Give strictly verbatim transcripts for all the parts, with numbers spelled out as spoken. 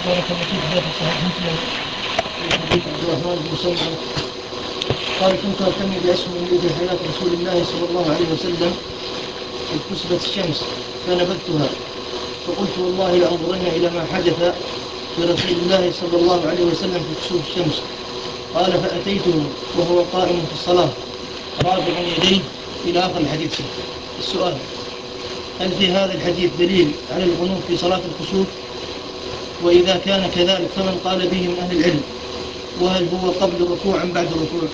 التي جاءت في صحيح مسلم في حديث عبد الرحمن بن سمعة قال: كنت أهتم بأسهم في حياة رسول الله صلى الله عليه وسلم إذ كسفت الشمس فنبذتها، فقلت: والله لأنظرن إلى ما حدث لرسول الله صلى الله عليه وسلم في كسوف الشمس. قال: فأتيته وهو قائم في الصلاة رافعا يديه إلى آخر الحديث. السؤال: هل في هذا الحديث دليل على القنوت في صلاة الكسوف؟ وإذا كان كذلك فمن قال به من أهل العلم؟ وهل هو قبل الركوع أم بعد الركوع؟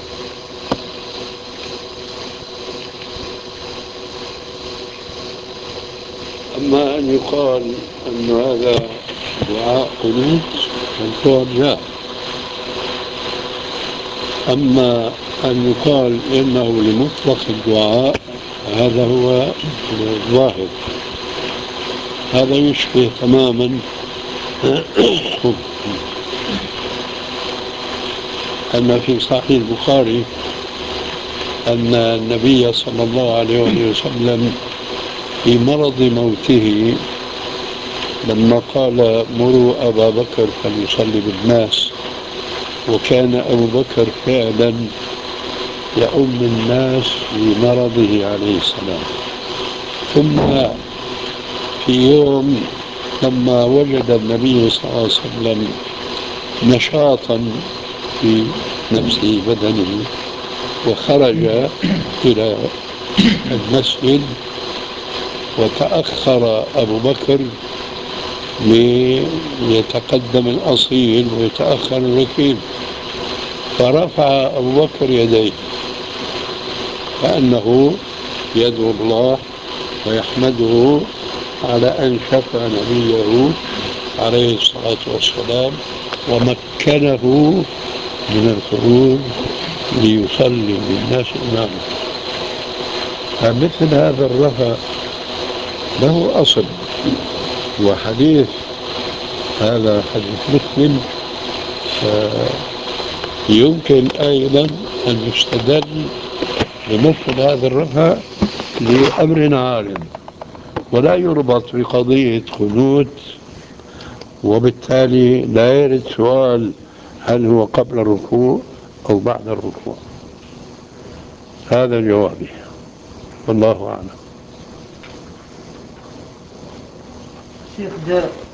أما أن يقال أن هذا دعاء قنوت فالجواب لا. أما أن يقال إنه لمطلق الدعاء هذا هو الظاهر. هذا يشبه تماما أن في صحيح البخاري أن النبي صلى الله عليه وسلم في مرض موته لما قال: مروا أبا بكر فليصلي بالناس، وكان أبو بكر فعلا يؤم الناس في مرضه عليه السلام. ثم في يوم لما وجد النبي صلى الله عليه وسلم نشاطا في نفسه بدنه وخرج إلى المسجد، وتأخر أبو بكر ليتقدم الأصيل ويتأخر الركيب، فرفع أبو بكر يديه كأنه يدعو الله ويحمده على أن شفى نبيه عليه الصلاة والسلام ومكنه من الخروج ليصلي بالناس إمامه. فمثل هذا الرفع له أصل، وحديث هذا حديث مسلم يمكن أيضا أن يستدل بمثل هذا الرفع لأمر عالم، ولا يربط بقضية قنوت، وبالتالي لا يرد سؤال هل هو قبل الركوع أو بعد الركوع. هذا جوابي، والله أعلم. شيخ جاء